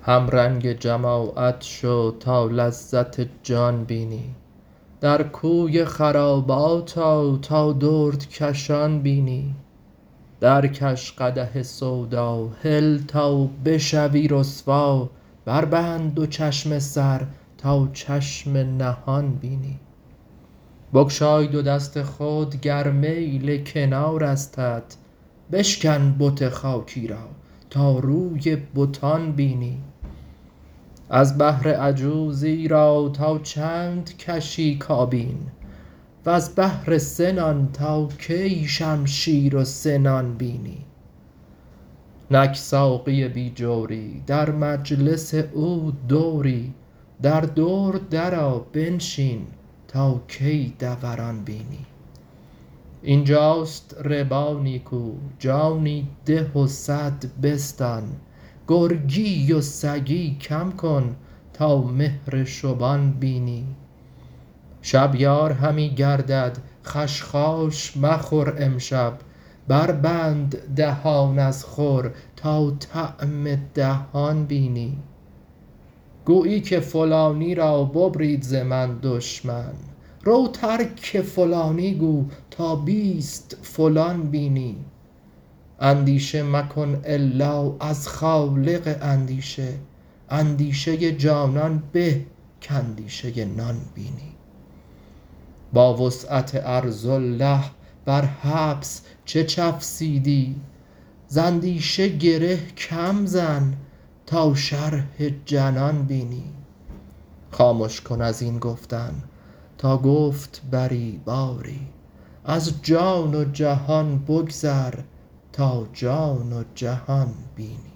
همرنگ جماعت شو تا لذت جان بینی. در کوی خرابات آ تا دردکشان بینی. درکش قدح سودا هل تا بشوی رسوا. بربند دو چشم سر تا چشم نهان بینی. بگشای دو دست خود گر میل کنار استت. بشکن بت خاکی را تا روی بتان بینی. از بهر عجوزی را تا چند کشی کابین. وز بهر سه نان تا کی شمشیر و سنان بینی. نک ساقی بی جوری در مجلس او دوری. در دور درآ بنشین تا کی دوران بینی. اینجاست ربا نیکو جانی ده و صد بستان. گرگی و سگی کم کن تا مهر شبان بینی. شب یار همی گردد خشخاش مخور امشب. بربند دهان از خور تا طعم دهان بینی. گویی که فلانی را ببرید ز من دشمن. رو ترک فلانی گو تا 20 فلان بینی. اندیشه مکن الا از خالق اندیشه. اندیشه جانان به کاندیشه نان بینی. با وسعت ارض الله بر حبس چه چفسیدی. ز اندیشه گره کم زن تا شرح جنان بینی. خامش کن از این گفتن تا گفت بری باری. از جان و جهان بگذر تا جان و جهان بینی.